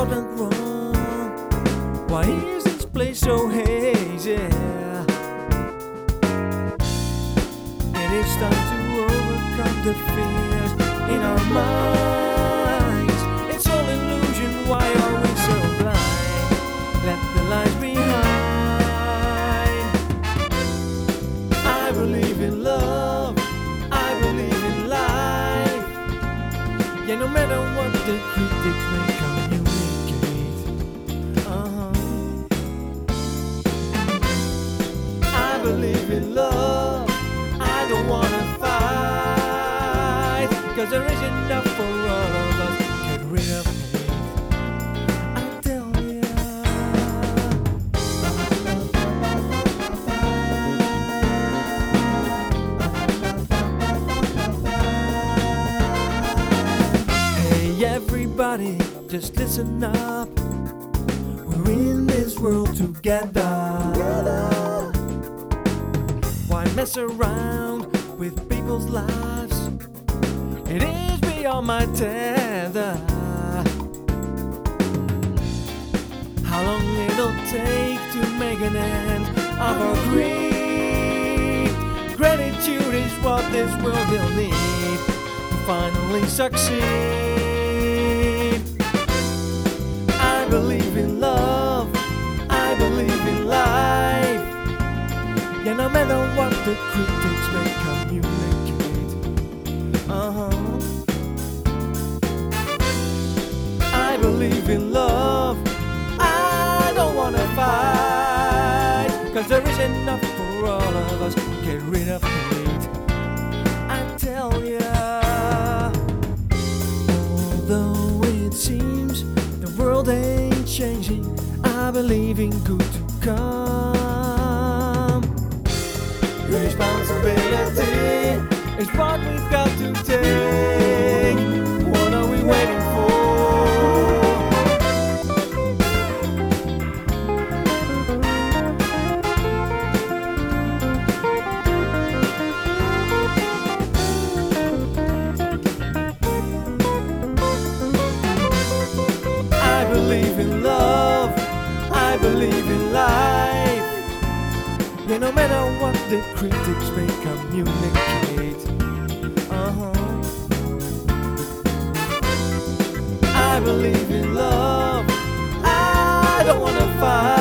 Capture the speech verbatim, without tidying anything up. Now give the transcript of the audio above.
what went wrong? Why is this place so hazy? It is time to overcome the fears in our minds. It's all illusion, why are we so blind? Let the light behind. I believe in love, I believe in life. Yeah, no matter what the critics may communicate. Uh-huh. I believe in love, I don't wanna fight, 'cause there is enough for all of us. Get rid of hate, I tell ya. Hey everybody, just listen up. We're in this world together. Why mess around with people's lives? It is beyond my tether. How long it'll take to make an end of our greed? Gratitude is what this world will need to finally succeed. I believe in love, I believe in life. Yeah, no matter what the critics may communicate. Uh-huh. I believe in love, I don't wanna fight, 'cause there is enough for all of us. Get rid of hate, I tell ya. Although it seems the world ain't changing, I believe in good to come. Responsibility is what we've got to take. What are we waiting for? I believe in love, I believe in life. Yeah, no matter what the critics may communicate. Uh-huh. I believe in love, I don't wanna fight.